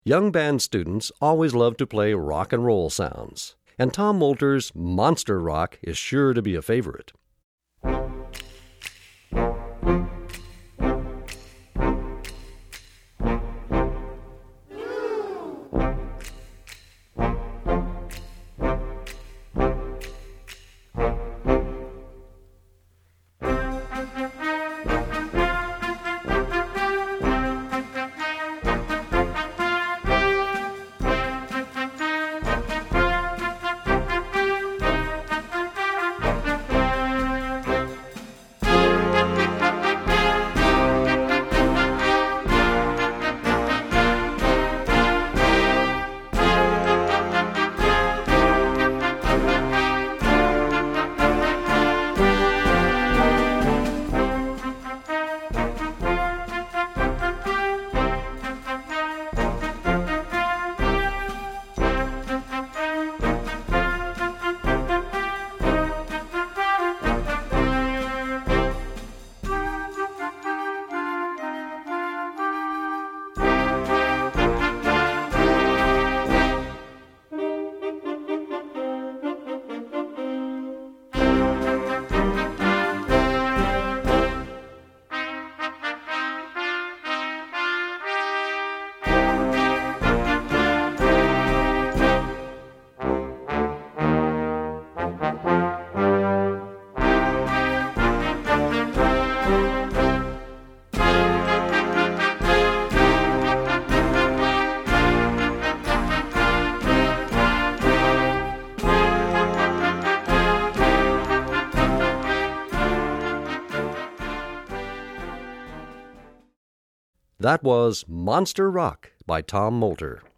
Young band students always love to play rock and roll sounds, and Tom Moulter's Monster Rock is sure to be a favorite. That was Monster Rock by Tom Moulter.